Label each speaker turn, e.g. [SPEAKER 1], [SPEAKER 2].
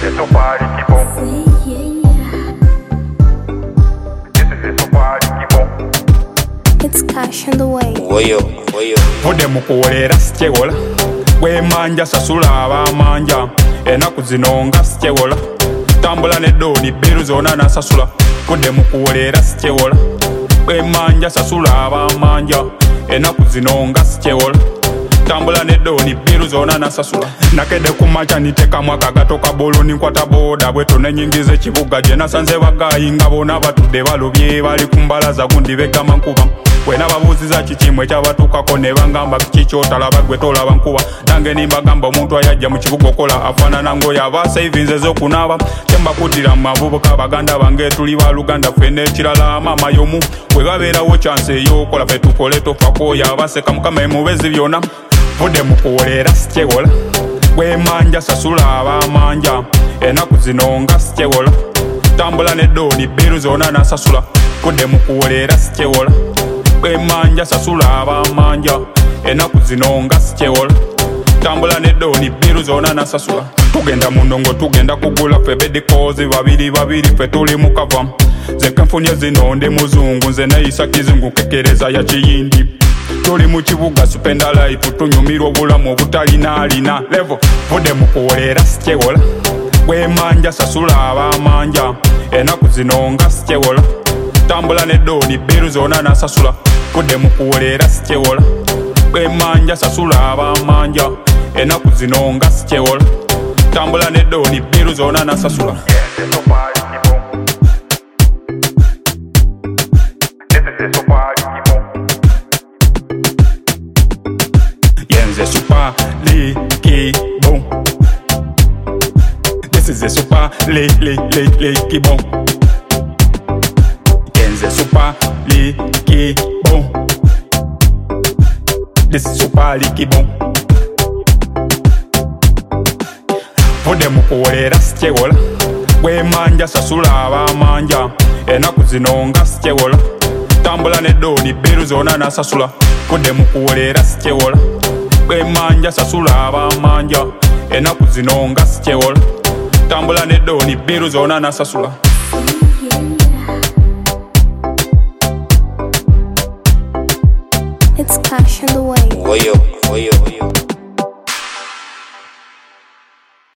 [SPEAKER 1] is so party keep on. This is so party keep on.
[SPEAKER 2] It's cash on the way.
[SPEAKER 3] Vudde mukuwolera sikyewola bwemanja sasula abamanja enaku zino nga sikyewola tambula neddooni bbiru zonna nasasula vudde mukuwolera sikyewola bwemanja sasula abamanja enaku zino nga sikyewola tambula neddooni bbiru zonna nasasula nakedde ku maca nitekamu akagato ka boloni nkwata booda bweto nenyingiza ekibuga gye nasanze bagayi nga bona batudde balobye bali ku mbalaza gundi begama nkuba wena babuuziza kikimu ekyabatuukako ne bangamba kiki kyotalaba gwe tolaba nkuba nange nimbagamba omuntu ayajja mu kibuga okola afaanana ng'oyo aba savinze ez'okunaaba kyembakuddira mu mavubuka baganda bange tuli baluganda ffe n'ekirala maama y'omu bwe babeerawo kyansi ey'okola ffe tukole tofakooyo abaseka mukama emubezi byonna vudde mukuwolera sikyewola bwemanja sasula abamanja enaku zino nga sikyewola tambula neddooni bbiru zonna nasasula vudde mukuwolera sikyewola bwemanja sasula abamanja enaku zino nga sikyewola tambula neddooni bbiru zonna nasasula tugenda mu ndongo tugenda kugula ffe bedikozi babiri ffe tuli mu kava zeke nfunye zino ndi muzungu nze neyisa kizungu kekereza ya kiyindi tuli mu kibuga supenda life tunyumirwa obulamu obutalina levo vudde mukuwolera sikyewola bwemanja sasula abamanja enaku zino nga sikyewola tambula neddooni bbiru zonna nasasula vudde mukuwolera sikyewola bwemanja sasula abamanja enaku zino nga sikyewola tambula neddooni bbiru zonna nasasula.
[SPEAKER 1] Yes, it's so party keep on. This is so party keep on.
[SPEAKER 3] Yenze super likibon. This is a super likibon. Yenze super likibon. This is super likibon. Vudde mukuwolera sikyewola bwemanja sasula abamanja enaku zino nga sikyewola tambula neddooni bbiru zonna nasasula vudde mukuwolera sikyewola bwemanja sasula abamanja enaku zino nga sikyewola tambula neddooni bbiru zonna nasasula.
[SPEAKER 2] It's cash on the way.